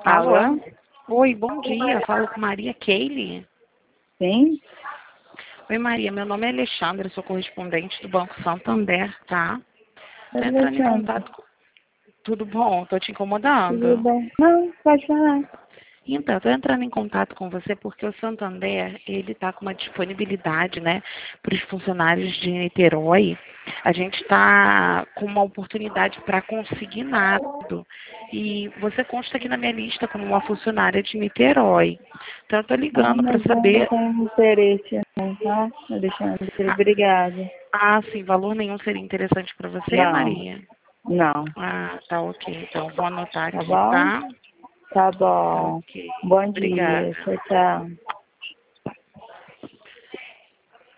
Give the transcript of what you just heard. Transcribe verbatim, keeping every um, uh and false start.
Alô? Alô? Oi, bom dia. Falo com Maria Keile. Sim? Oi, Maria. Meu nome é Alexandra, sou correspondente do Banco Santander, tá? Tô entrando em Alexandre, contato com... Tudo bom? Tô te tudo incomodando? bem? Não, pode falar. Então, estou entrando em contato com você porque o Santander, ele está com uma disponibilidade, né, para os funcionários de Niterói. A gente está com uma oportunidade para consignado. E você consta aqui na minha lista como uma funcionária de Niterói. Então, eu estou Ah, ligando para mas eu não saber... tenho interesse não, tá? Alexandre, Ah, obrigada. ah, sim, valor nenhum seria interessante para você, Não, Maria? não. Ah, tá ok. Então, vou anotar Tá aqui, bom? tá? Tá Tá bom. ok. Bom dia. Obrigada. Tchau, tchau.